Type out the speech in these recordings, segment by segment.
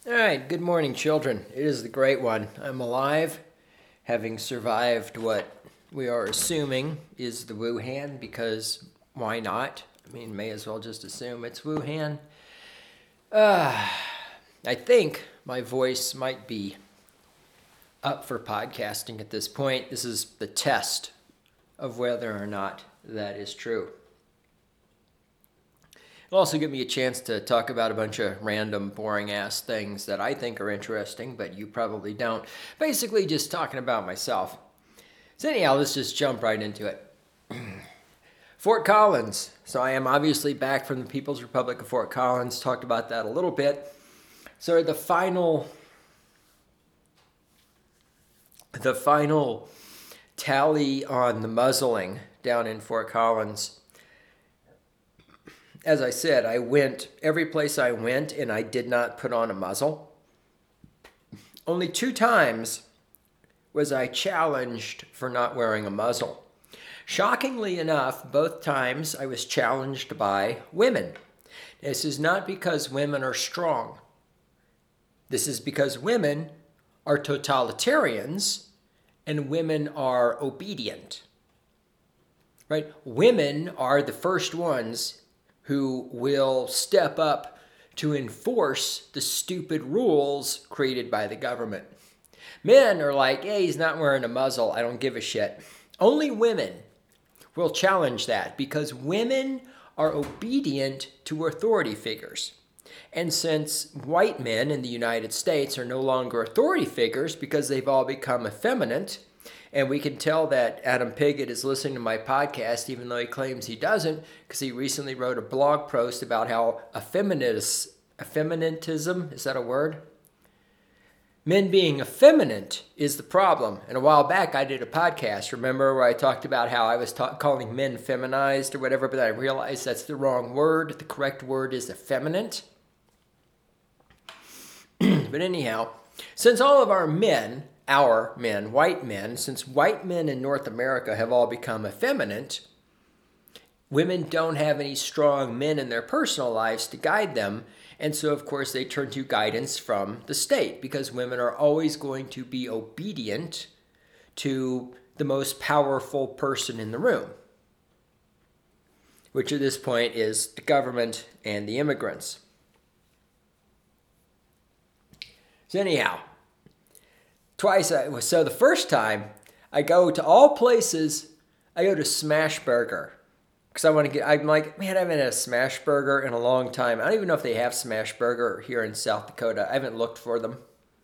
All right, good morning, children. It is the great one. I'm alive, having survived what we are assuming is the Wuhan, because why not? I mean, may as well just assume it's Wuhan. I think my voice might be up for podcasting at this point. This is the test of whether or not that is true. It'll also give me a chance to talk about a bunch of random, boring-ass things that I think are interesting, but you probably don't. Basically, just talking about myself. So anyhow, let's just jump right into it. Fort Collins. So I am obviously back from the People's Republic of Fort Collins. Talked about that a little bit. So the final tally on the muzzling down in Fort Collins. As I said, I went every place I went and I did not put on a muzzle. Only 2 times was I challenged for not wearing a muzzle. Shockingly enough, both times I was challenged by women. This is not because women are strong. This is because women are totalitarians and women are obedient. Right? Women are the first ones who will step up to enforce the stupid rules created by the government. Men are like, hey, he's not wearing a muzzle. I don't give a shit. Only women will challenge that because women are obedient to authority figures. And since white men in the United States are no longer authority figures because they've all become effeminate, and we can tell that Adam Piggott is listening to my podcast, even though he claims he doesn't, because he recently wrote a blog post about how effeminatism, is that a word? Men being effeminate is the problem. And a while back, I did a podcast, remember, where I talked about how I was calling men feminized or whatever, but I realized that's the wrong word. The correct word is effeminate. But anyhow, since all of our men, white men, since white men in North America have all become effeminate, women don't have any strong men in their personal lives to guide them. And so, of course, they turn to guidance from the state because women are always going to be obedient to the most powerful person in the room, which at this point is the government and the immigrants. So anyhow, so the first time I go to all places, I go to Smash Burger. Because I'm like, man, I haven't had a Smash Burger in a long time. I don't even know if they have Smash Burger here in South Dakota. I haven't looked for them.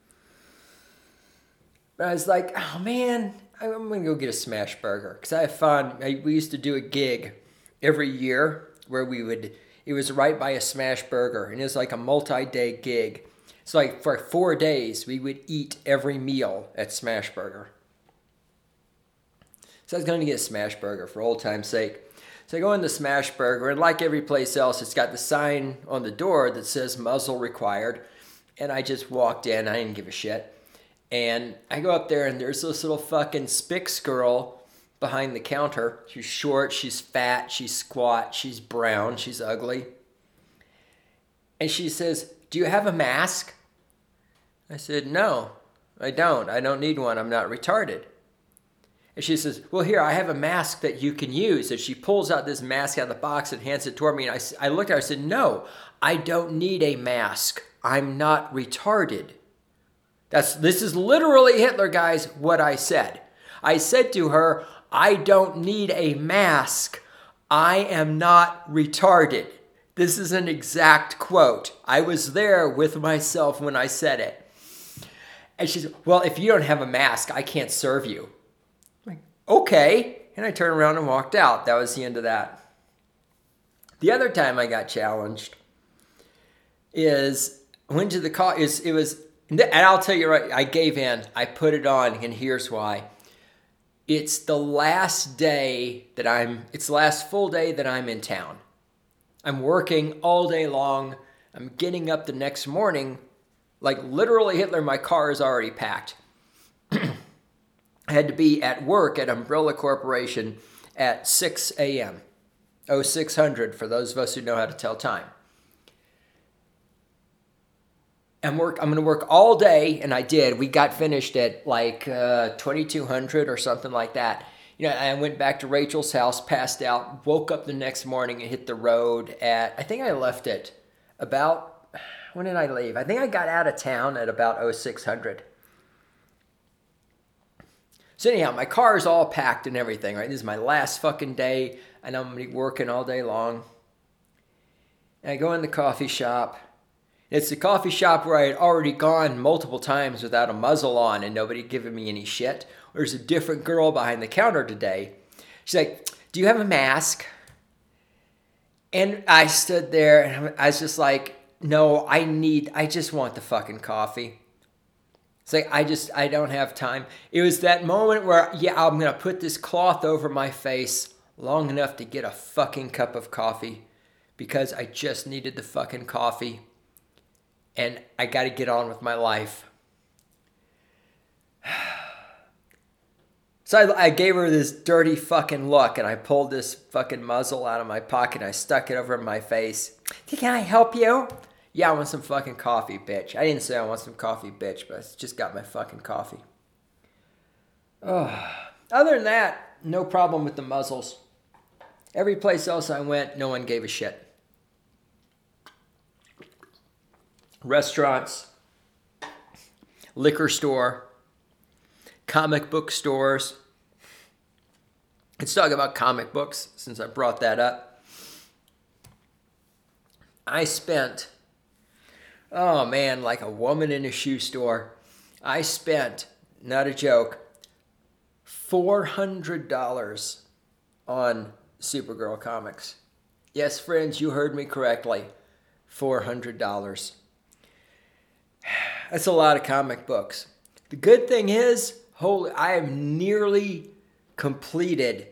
But I was like, oh man, I'm going to go get a Smash Burger. Because I have fun. We used to do a gig every year where it was right by a Smash Burger. And it was like a multi-day gig. So like for 4 days, we would eat every meal at Smash Burger. So I was going to get a Smash Burger for old time's sake. So I go in the Smash Burger, and like every place else, it's got the sign on the door that says muzzle required. And I just walked in. I didn't give a shit. And I go up there, and there's this little fucking Spix girl behind the counter. She's short, she's fat, she's squat, she's brown, she's ugly. And she says, do you have a mask? I said, no, I don't. I don't need one. I'm not retarded. And she says, well, here, I have a mask that you can use. And she pulls out this mask out of the box and hands it toward me. And I looked at her and said, no, I don't need a mask. I'm not retarded. This is literally Hitler, guys, what I said. I said to her, I don't need a mask. I am not retarded. This is an exact quote. I was there with myself when I said it. And she said, well, if you don't have a mask, I can't serve you. I'm like, okay. And I turned around and walked out. That was the end of that. The other time I got challenged is I went to the car. It was, and I'll tell you right, I gave in. I put it on, and here's why. It's the last full day that I'm in town. I'm working all day long. I'm getting up the next morning. Like literally Hitler, my car is already packed. I had to be at work at Umbrella Corporation at 6 a.m. 0600 for those of us who know how to tell time. I'm going to work all day, and I did. We got finished at like 2200 or something like that. I went back to Rachel's house, passed out, woke up the next morning and hit the road at, I think I left it about, when did I leave? I think I got out of town at about 0600. So anyhow, my car is all packed and everything, right? This is my last fucking day, and I'm going to be working all day long. And I go in the coffee shop. It's the coffee shop where I had already gone multiple times without a muzzle on and nobody giving me any shit. There's a different girl behind the counter today. She's like, do you have a mask? And I stood there and I was just like, no, I just want the fucking coffee. It's like, I don't have time. It was that moment where, I'm going to put this cloth over my face long enough to get a fucking cup of coffee because I just needed the fucking coffee. And I got to get on with my life. So I gave her this dirty fucking look, and I pulled this fucking muzzle out of my pocket, and I stuck it over my face. Can I help you? Yeah, I want some fucking coffee, bitch. I didn't say I want some coffee, bitch, but I just got my fucking coffee. Other than that, no problem with the muzzles. Every place else I went, no one gave a shit. Restaurants, liquor store, comic book stores. Let's talk about comic books since I brought that up. I spent, like a woman in a shoe store. I spent, not a joke, $400 on Supergirl comics. Yes, friends, you heard me correctly. $400. That's a lot of comic books. The good thing is, I have nearly completed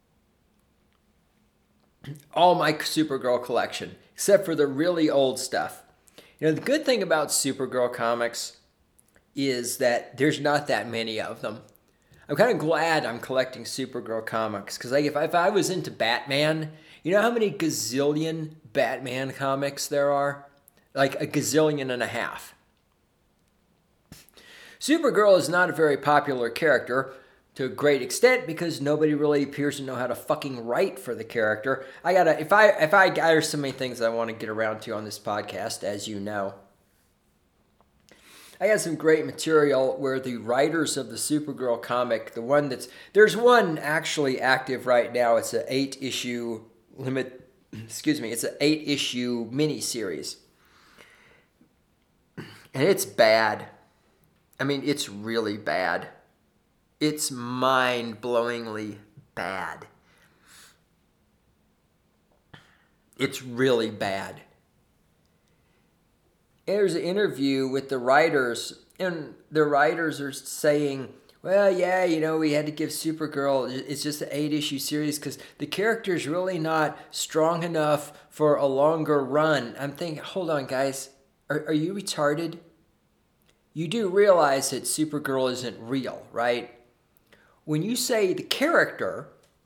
all my Supergirl collection, except for the really old stuff. The good thing about Supergirl comics is that there's not that many of them. I'm kind of glad I'm collecting Supergirl comics, because if I was into Batman, you know how many gazillion Batman comics there are? Like a gazillion and a half. Supergirl is not a very popular character to a great extent because nobody really appears to know how to fucking write for the character. There's so many things I want to get around to on this podcast, as you know. I got some great material where the writers of the Supergirl comic, there's one actually active right now. It's an 8-issue it's an 8-issue miniseries. And it's bad. I mean, it's really bad. It's mind-blowingly bad. It's really bad. There's an interview with the writers, and the writers are saying, well, yeah, we had to give Supergirl, it's just an 8-issue series because the character's really not strong enough for a longer run. I'm thinking, hold on, guys. Are you retarded? You do realize that Supergirl isn't real, right? When you say the character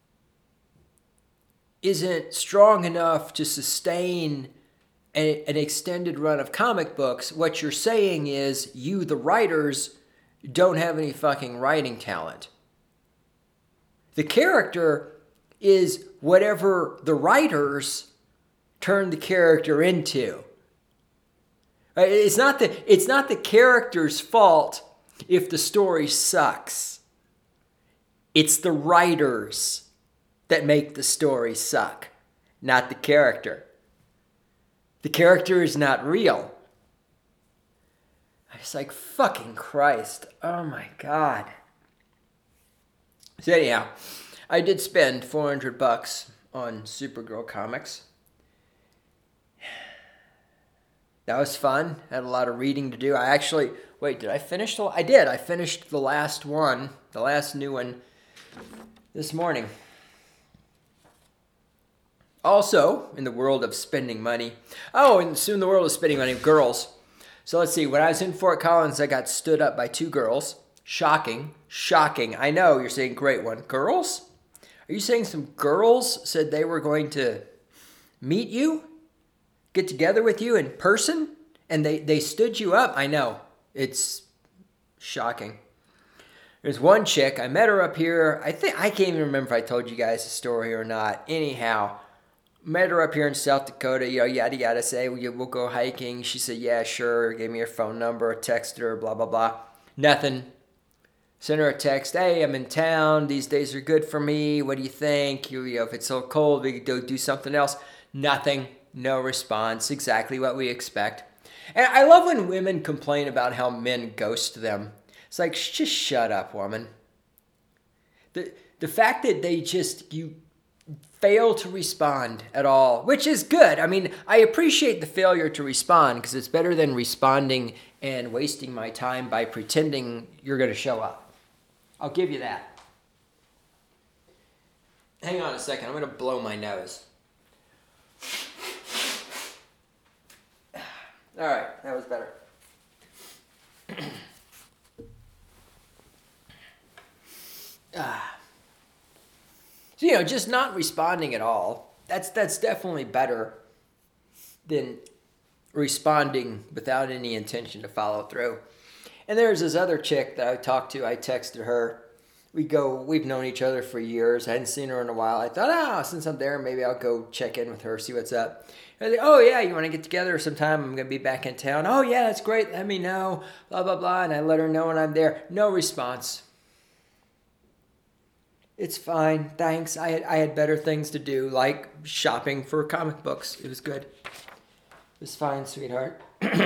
isn't strong enough to sustain an extended run of comic books, what you're saying is you, the writers, don't have any fucking writing talent. The character is whatever the writers turn the character into. It's not the character's fault if the story sucks. It's the writers that make the story suck, not the character. The character is not real. I was like, fucking Christ. Oh my God. So anyhow, I did spend $400 on Supergirl comics. That was fun. Had a lot of reading to do. Did I finish I did. I finished the last one, the last new one, this morning. Also, in the world of spending money. Oh, and soon the world of spending money, girls. So let's see. When I was in Fort Collins, I got stood up by 2 girls. Shocking. I know, you're saying great one. Girls? Are you saying some girls said they were going to meet you? Get together with you in person And they stood you up. I know. It's shocking. There's one chick. I met her up here. I can't even remember if I told you guys the story or not. Anyhow, met her up here in South Dakota. Yada yada. Say we'll go hiking. She said, yeah, sure. Gave me her phone number. Texted her. Blah blah blah. Nothing. Sent her a text. Hey, I'm in town. These days are good for me. What do you think? If it's so cold, we could do something else. Nothing. No response. Exactly what we expect. And I love when women complain about how men ghost them. It's like, just shut up, woman. The fact that you fail to respond at all, which is good. I mean, I appreciate the failure to respond because it's better than responding and wasting my time by pretending you're going to show up. I'll give you that. Hang on a second. I'm going to blow my nose. All right, that was better. So, just not responding at all, that's definitely better than responding without any intention to follow through. And there's this other chick that I talked to. I texted her. We've known each other for years. I hadn't seen her in a while. I thought, since I'm there, maybe I'll go check in with her, see what's up. And I said, oh, yeah, you want to get together sometime? I'm going to be back in town. Oh, yeah, that's great. Let me know. Blah, blah, blah. And I let her know when I'm there. No response. It's fine. Thanks. I had better things to do, like shopping for comic books. It was good. It was fine, sweetheart.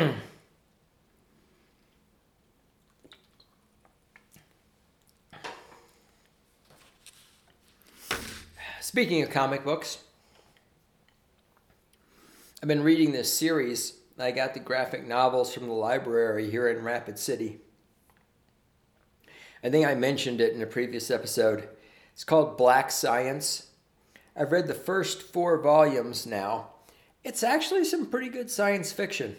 Speaking of comic books, I've been reading this series. I got the graphic novels from the library here in Rapid City. I think I mentioned it in a previous episode. It's called Black Science. I've read the first 4 volumes now. It's actually some pretty good science fiction.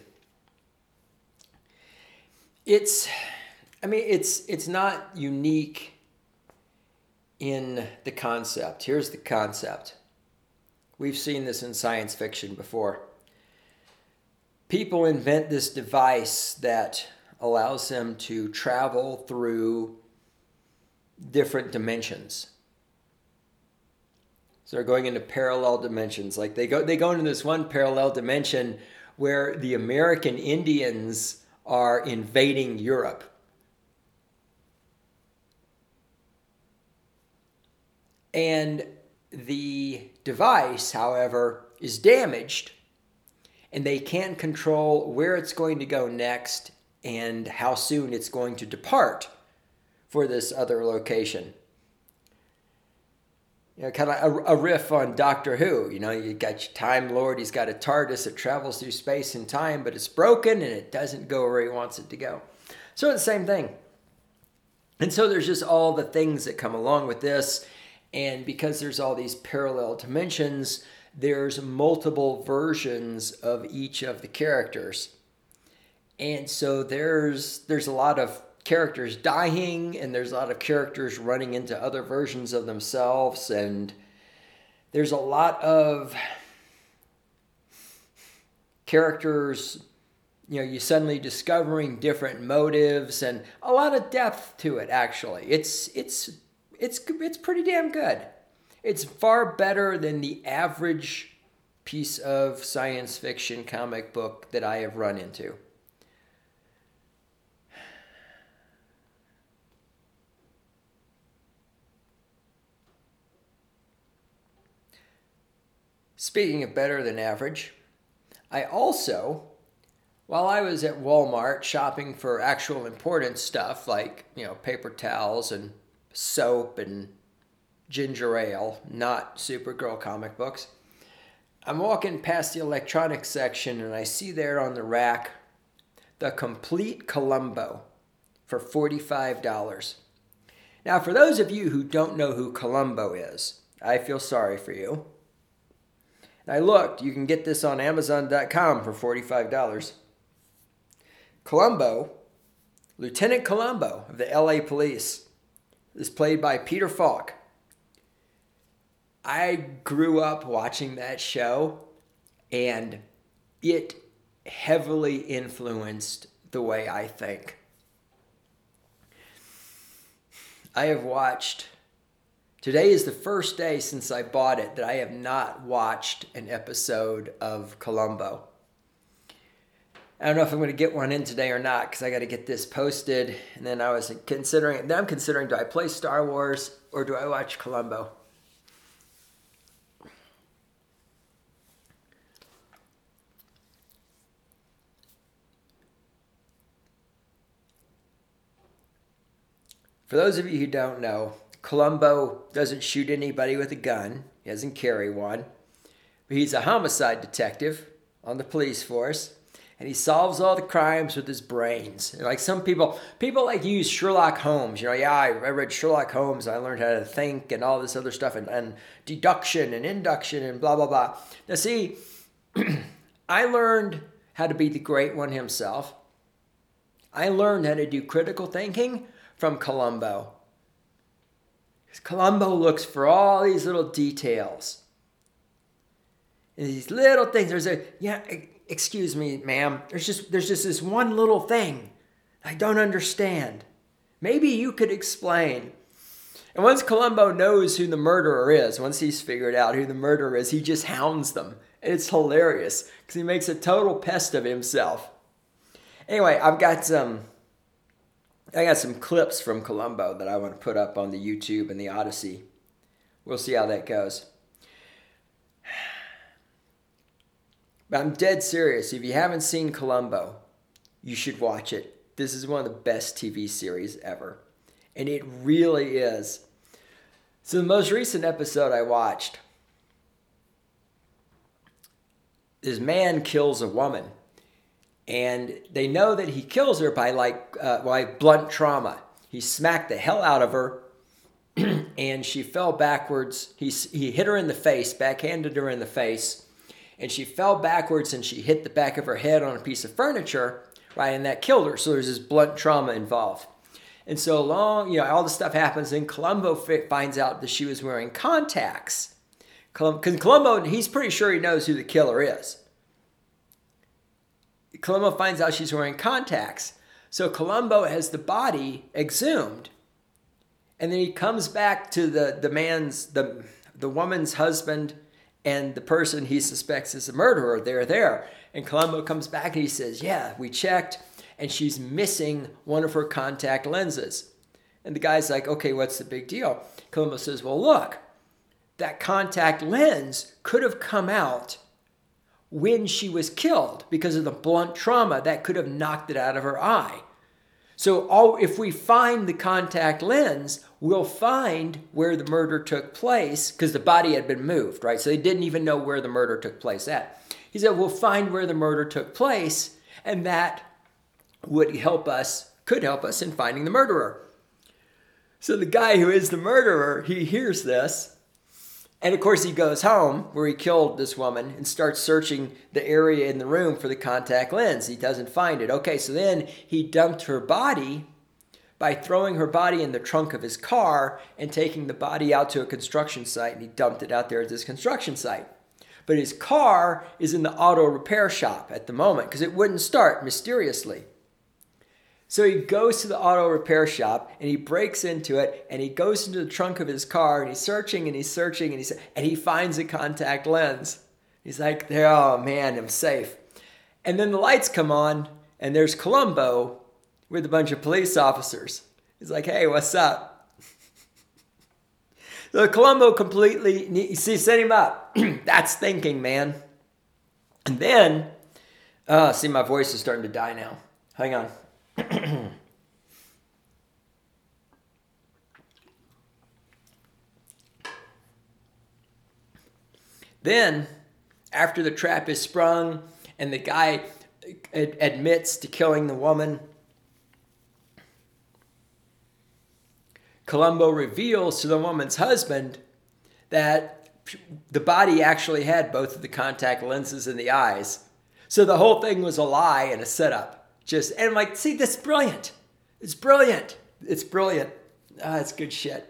It's not unique in the concept. Here's the concept. We've seen this in science fiction before. People invent this device that allows them to travel through different dimensions. So they're going into parallel dimensions. Like they go into this one parallel dimension where the American Indians are invading Europe. And the device, however, is damaged, and they can't control where it's going to go next and how soon it's going to depart for this other location. Kind of a riff on Doctor Who. You got your Time Lord. He's got a TARDIS that travels through space and time, but it's broken and it doesn't go where he wants it to go. So it's the same thing. And so there's just all the things that come along with this. And because there's all these parallel dimensions, there's multiple versions of each of the characters. And so there's a lot of characters dying, and there's a lot of characters running into other versions of themselves, and there's a lot of characters, you suddenly discovering different motives, and a lot of depth to it, actually. It's pretty damn good. It's far better than the average piece of science fiction comic book that I have run into. Speaking of better than average, I also, while I was at Walmart shopping for actual important stuff like, paper towels and soap and ginger ale, not Supergirl comic books, I'm walking past the electronics section and I see there on the rack the complete Columbo for $45. Now, for those of you who don't know who Columbo is, I feel sorry for you. I looked, you can get this on Amazon.com for $45. Columbo, Lieutenant Columbo of the LA Police, is played by Peter Falk. I grew up watching that show, and it heavily influenced the way I think. I have watched, today is the first day since I bought it that I have not watched an episode of Columbo. I don't know if I'm going to get one in today or not because I got to get this posted. And then I'm considering, do I play Star Wars or do I watch Columbo? For those of you who don't know, Columbo doesn't shoot anybody with a gun. He doesn't carry one. But he's a homicide detective on the police force. And he solves all the crimes with his brains. Like some people like use Sherlock Holmes. I read Sherlock Holmes. I learned how to think and all this other stuff and deduction and induction and blah, blah, blah. Now see, I learned how to be the great one himself. I learned how to do critical thinking from Columbo. Because Columbo looks for all these little details. And these little things. Excuse me, ma'am. There's just this one little thing I don't understand. Maybe you could explain. And once Columbo knows who the murderer is, once he's figured out who the murderer is, he just hounds them. And it's hilarious because he makes a total pest of himself. Anyway, I got some clips from Columbo that I want to put up on the YouTube and the Odyssey. We'll see how that goes. But I'm dead serious. If you haven't seen Columbo, you should watch it. This is one of the best TV series ever. And it really is. So the most recent episode I watched, this man kills a woman. And they know that he kills her by blunt trauma. He smacked the hell out of her. And she fell backwards. He hit her in the face, backhanded her in the face. And she fell backwards and she hit the back of her head on a piece of furniture, right? And that killed her. So there's this blunt trauma involved. And so all this stuff happens. And Columbo finds out that she was wearing contacts. Because Columbo, he's pretty sure he knows who the killer is. Columbo finds out she's wearing contacts. So Columbo has the body exhumed. And then he comes back to the woman's husband and the person he suspects is a murderer. They're there. And Columbo comes back and he says, yeah, we checked, and she's missing one of her contact lenses. And the guy's like, okay, what's the big deal? Columbo says, well, look, that contact lens could have come out when she was killed because of the blunt trauma that could have knocked it out of her eye. So if we find the contact lens, we'll find where the murder took place because the body had been moved, right? So they didn't even know where the murder took place at. He said, we'll find where the murder took place, and that could help us in finding the murderer. So the guy who is the murderer, he hears this. And of course, he goes home where he killed this woman and starts searching the area in the room for the contact lens. He doesn't find it. Okay, so then he dumped her body by throwing her body in the trunk of his car and taking the body out to a construction site. And he dumped it out there at this construction site. But his car is in the auto repair shop at the moment because it wouldn't start mysteriously. So he goes to the auto repair shop and he breaks into it and he goes into the trunk of his car and he's searching and he finds a contact lens. He's like, oh man, I'm safe. And then the lights come on and there's Columbo with a bunch of police officers. He's like, hey, what's up? So Columbo set him up. That's thinking, man. And then, see, my voice is starting to die now. Hang on. Then, after the trap is sprung and the guy admits to killing the woman, Columbo reveals to the woman's husband that the body actually had both of the contact lenses in the eyes. So the whole thing was a lie and a setup. And I'm like, see, that's brilliant. It's brilliant. It's brilliant. It's good shit.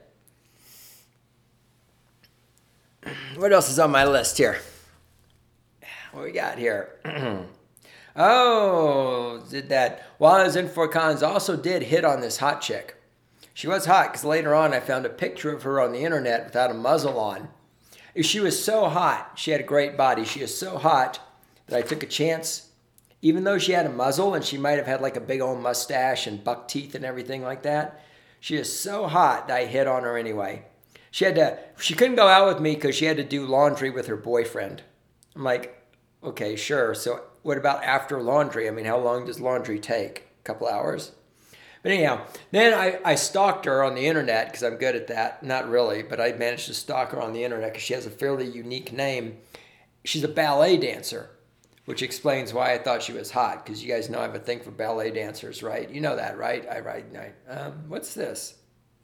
What else is on my list here? What we got here? Oh, did that. While I was in Fort Collins, also did hit on this hot chick. She was hot because later on I found a picture of her on the internet without a muzzle on. She was so hot. She had a great body. She is so hot that I took a chance. Even though she had a muzzle and she might have had like a big old mustache and buck teeth and everything like that, she is so hot that I hit on her anyway. She couldn't go out with me because she had to do laundry with her boyfriend. I'm like, okay, sure. So what about after laundry? I mean, how long does laundry take? A couple hours? But anyhow, then I stalked her on the internet because I'm good at that. Not really, but I managed to stalk her on the internet because she has a fairly unique name. She's a ballet dancer, which explains why I thought she was hot, because you guys know I have a thing for ballet dancers, right? You know that, right? What's this?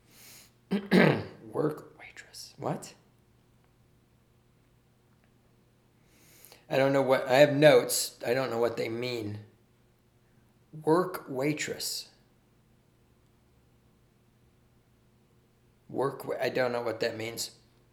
Work waitress. What? I don't know what, I have notes. I don't know what they mean. Work waitress. I don't know what that means.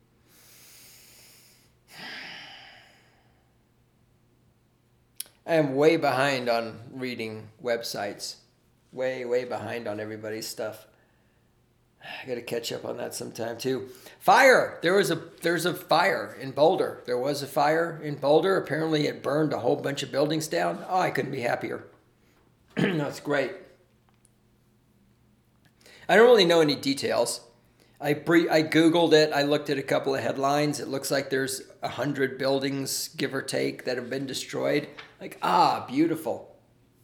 I am way behind on reading websites. Way behind on everybody's stuff. I got to catch up on that sometime too. Fire! There's a fire in Boulder. There was a fire in Boulder. Apparently it burned a whole bunch of buildings down. Oh, I couldn't be happier. That's great. I don't really know any details. I Googled it. I looked at a couple of headlines. It looks like there's 100 buildings, give or take, that have been destroyed. Like, beautiful.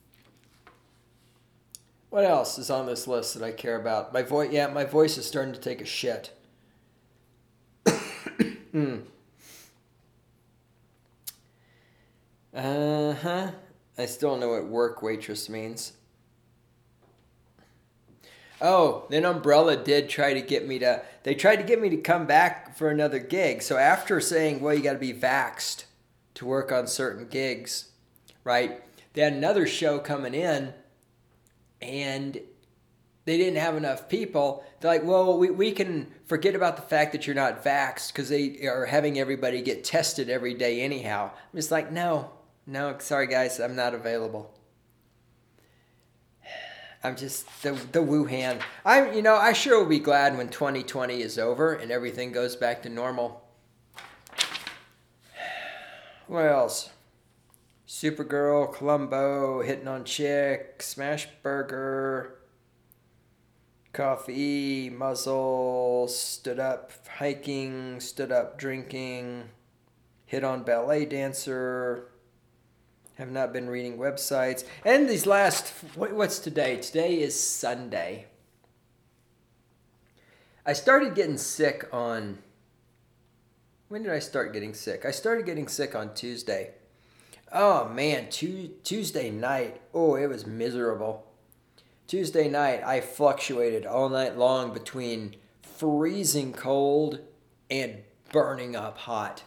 What else is on this list that I care about? My voice is starting to take a shit. I still don't know what work waitress means. Oh, then Umbrella did try to get me to, they tried to get me to come back for another gig. So after saying, well, you got to be vaxxed to work on certain gigs, right? They had another show coming in and they didn't have enough people. They're like, well, we can forget about the fact that you're not vaxxed because they are having everybody get tested every day anyhow. I'm just like, no, sorry guys, I'm not available. I'm just the Wuhan. I sure will be glad when 2020 is over and everything goes back to normal. What else? Supergirl, Columbo, Hitting on Chick, Smash Burger, Coffee, Muzzle, Stood Up Hiking, Stood Up Drinking, Hit on Ballet Dancer. Have not been reading websites. And these what's today? Today is Sunday. I started getting sick on, when did I start getting sick? I started getting sick on Tuesday. Oh man, Tuesday night. Oh, it was miserable. Tuesday night, I fluctuated all night long between freezing cold and burning up hot.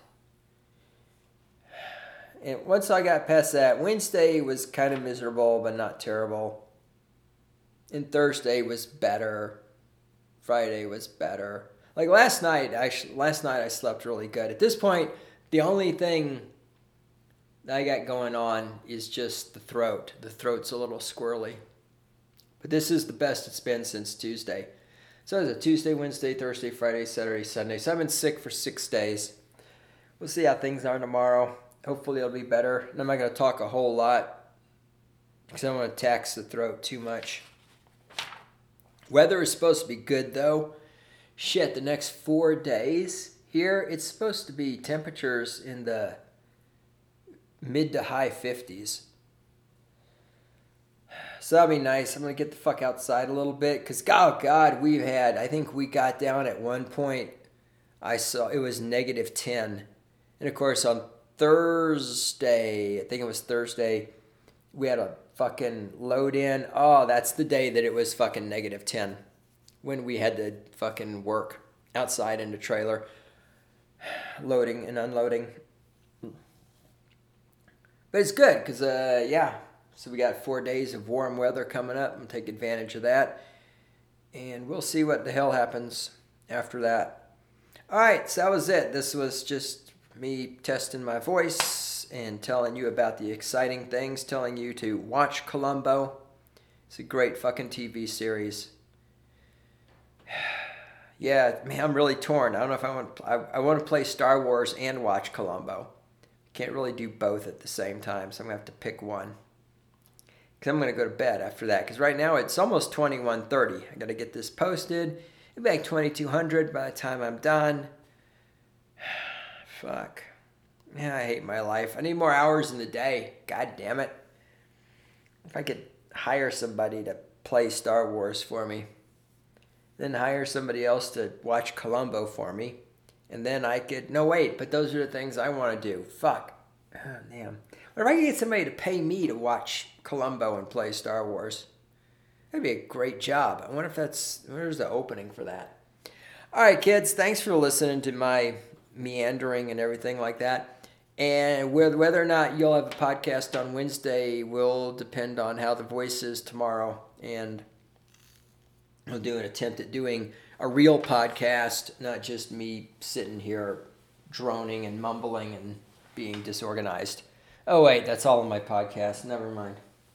And once I got past that, Wednesday was kind of miserable, but not terrible. And Thursday was better. Friday was better. Like last night I slept really good. At this point, the only thing that I got going on is just the throat. The throat's a little squirrely. But this is the best it's been since Tuesday. So it's a Tuesday, Wednesday, Thursday, Friday, Saturday, Sunday. So I've been sick for 6 days. We'll see how things are tomorrow. Hopefully it'll be better. And I'm not going to talk a whole lot because I don't want to tax the throat too much. Weather is supposed to be good though. Shit, the next 4 days here, it's supposed to be temperatures in the mid to high 50s. So that'll be nice. I'm going to get the fuck outside a little bit because, oh God, I think we got down at one point, I saw it was -10. And of course on Thursday, we had a fucking load in. Oh, that's the day that it was fucking -10 when we had to fucking work outside in the trailer, loading and unloading. But it's good because, so we got 4 days of warm weather coming up and take advantage of that. And we'll see what the hell happens after that. All right, so that was it. This was just me testing my voice and telling you about the exciting things, telling you to watch Columbo. It's a great fucking TV series. Yeah, man, I'm really torn. I don't know if I want to play Star Wars and watch Columbo. Can't really do both at the same time, so I'm going to have to pick one. Because I'm going to go to bed after that. Because right now it's almost 21:30. I got to get this posted. It'll be like 2200 by the time I'm done. Fuck. Man, I hate my life. I need more hours in the day. God damn it. If I could hire somebody to play Star Wars for me, then hire somebody else to watch Columbo for me, and then I could... No, wait, but those are the things I want to do. Fuck. Oh, damn. What if I could get somebody to pay me to watch Columbo and play Star Wars? That'd be a great job. I wonder if where's the opening for that? All right, kids, thanks for listening to my meandering and everything like that. And whether or not you'll have a podcast on Wednesday will depend on how the voice is tomorrow. And I'll do an attempt at doing a real podcast, not just me sitting here droning and mumbling and being disorganized. Oh, wait, that's all in my podcast. Never mind.